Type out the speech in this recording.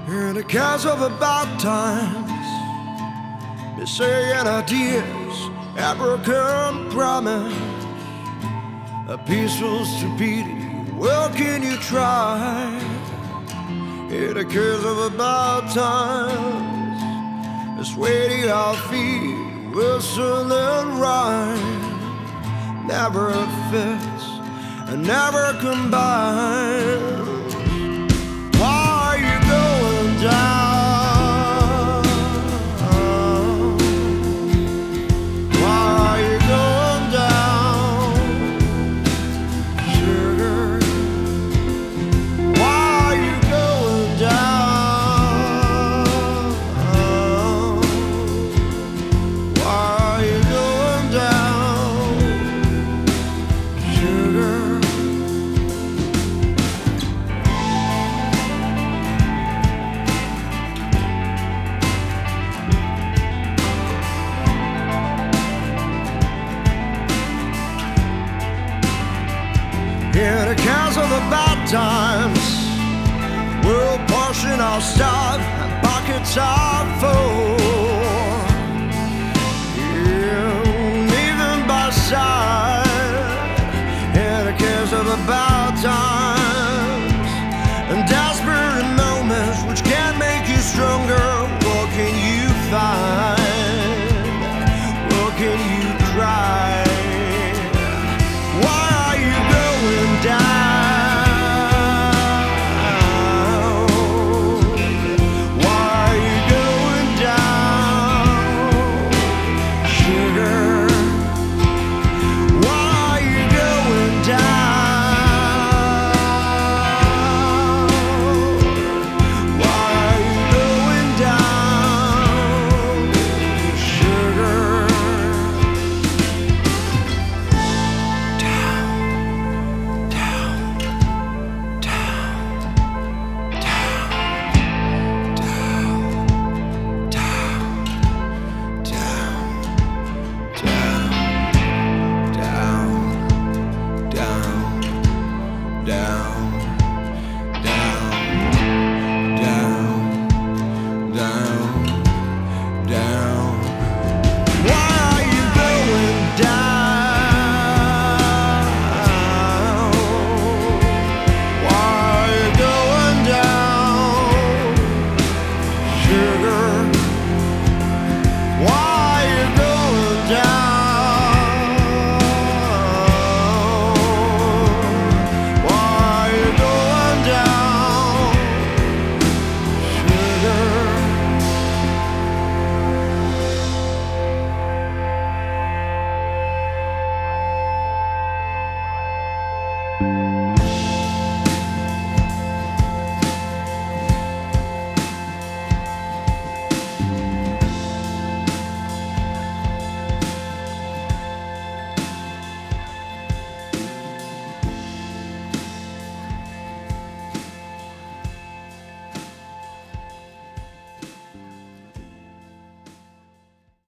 And the cares of the bad times, they say ideas ever can promise a peaceful stupidity. Well, can you try? In the cares of the bad times, it's waiting our feet, whistle and rhyme. Never fits and never combine. Why are you going down? Why are you going down, sugar? Why are you going down? Why are you going down, sugar? In the cares of the bad times, we'll portion our stuff and pockets are full.